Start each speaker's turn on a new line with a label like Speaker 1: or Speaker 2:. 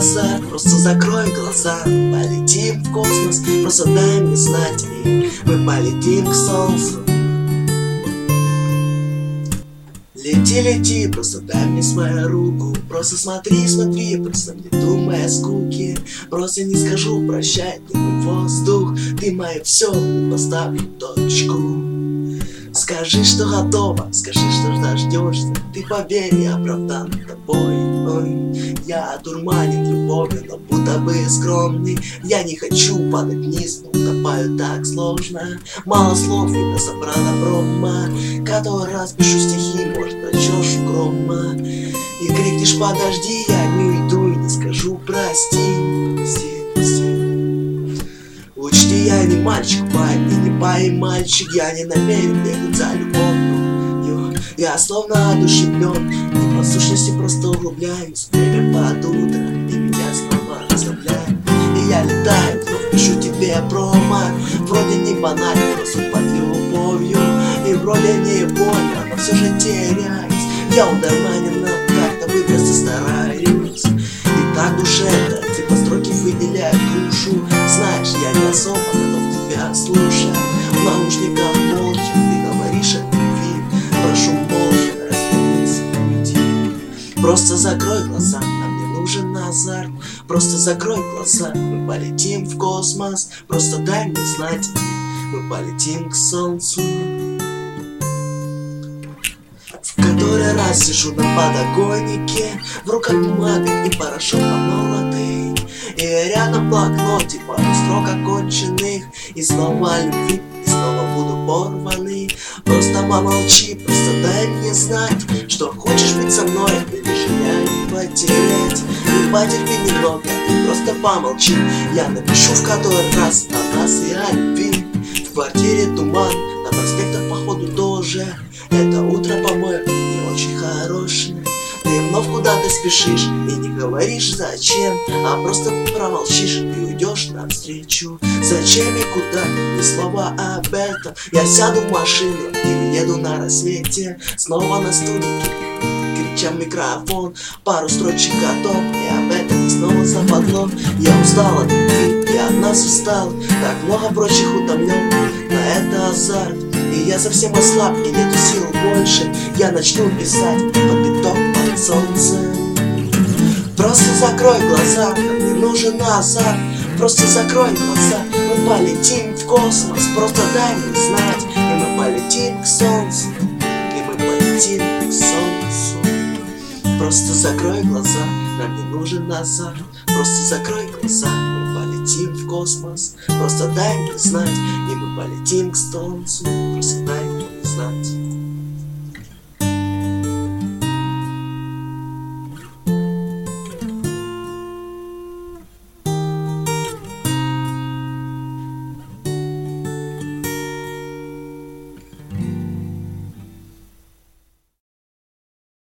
Speaker 1: назад, просто закрой глаза. Мы полетим в космос, просто дай мне знать, и мы полетим к солнцу. Лети, лети, просто дай мне свою руку. Просто смотри, смотри, просто не думай о скуке. Просто не скажу прощай, ты мой воздух, ты мое все, поставлю точку. Скажи, что готова, скажи, что дождешься. Ты поверь, я оправдан тобой. Ой, я одурманен любовью, но будто бы скромный. Я не хочу падать вниз, но утопаю так сложно. Мало слов, видно, собрано промо. Который раз пишу стихи, может, прочешь грома. И крикнешь подожди, я не уйду и не скажу прости. Учти, я не мальчик, парень, и не пай-мальчик. Я не намерен бегать за любовью. Я словно одушевлен, непослушности просто углубляюсь. Время под утро, и меня снова расслабляет. И я летаю, вновь пишу тебе промо. Вроде не банально, просто под любовью. И вроде не больно, но все же теряюсь. Я удорманен, но как-то выбраться стараюсь. И так душевно, типа строки выделяют душу. Знаешь, я не особо готов тебя слушать. В наушниках молча, ты говоришь о любви. Прошу молча, развернись и уйди. Просто закрой глаза, нам не нужен азарт. Просто закрой глаза, мы полетим в космос. Просто дай мне знать, мы полетим к солнцу. В который раз сижу на подоконнике, в руках бумага и порошок помолотый. И рядом в блокноте пару строк оконченных. И снова любви, и снова буду порванный. Просто помолчи, просто дай мне знать, что хочешь быть со мной, или же я не потерять. И потерпи немного, ты просто помолчи. Я напишу в который раз о нас и о любви. В квартире туман, на проспектах походу тоже. Это утро, по-моему, не очень хорошее. Ты вновь куда-то спешишь и не говоришь зачем, а просто промолчишь и уйдешь навстречу. Зачем и куда, ни слова об этом. Я сяду в машину и уеду на рассвете. Снова на студике, крича в микрофон, пару строчек о том, и об этом и снова западло. Я устал от любви, я от нас устал. Так много прочих утомлен, на это азарт. И я совсем ослаб, и нету сил больше. Я начну писать под биток, под солнцем. Просто закрой глаза, нам не нужен азарт. Просто закрой глаза, мы полетим в космос. Просто дай мне знать, и мы полетим к солнцу. И мы полетим к солнцу. Просто закрой глаза, нам не нужен азарт. Просто закрой глаза, мы полетим в космос. Просто дай мне знать, и мы полетим к солнцу. Просто дай мне знать.